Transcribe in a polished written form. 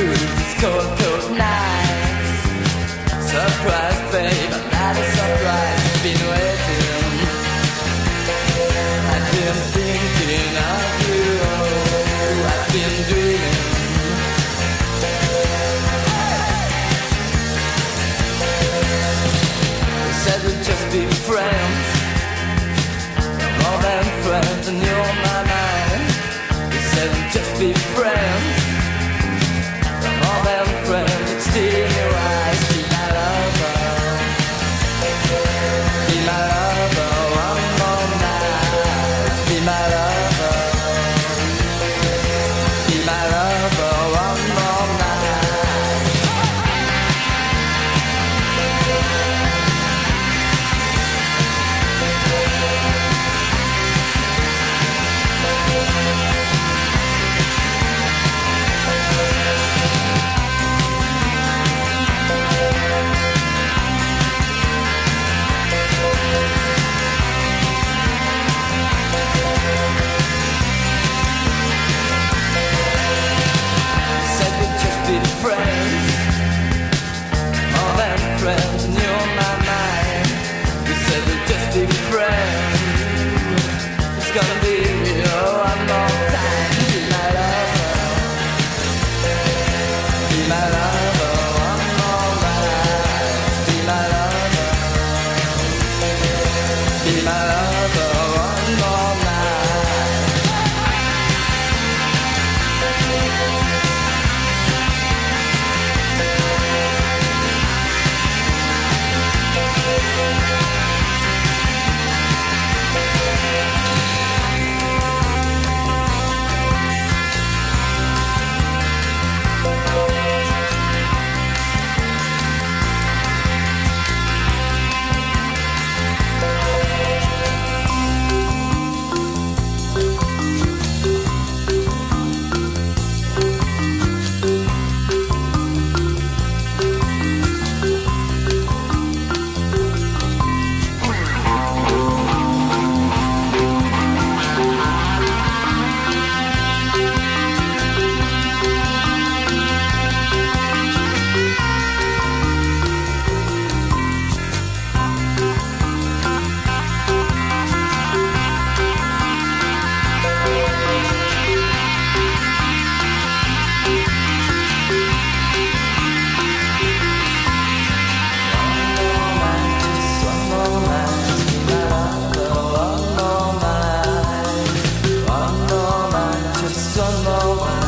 these cold, cold nights. Surprise, babe, not a surprise. Been waiting, I've been thinking of you. I've been dreaming. You said we'd just be friends, more than friends, and you're my mind. You said we'd just be friends, more than friends. It's still in your eyes. Be my lover, be my lover, one more night. Be my lover, be my lover, one more night. Friends, more than friends, and you're my mind. You said we'd just be friends. It's gonna be one more time. Be my lover, be my lover, one more night. Be my lover, be my lover, one more night. One more night, just one more night.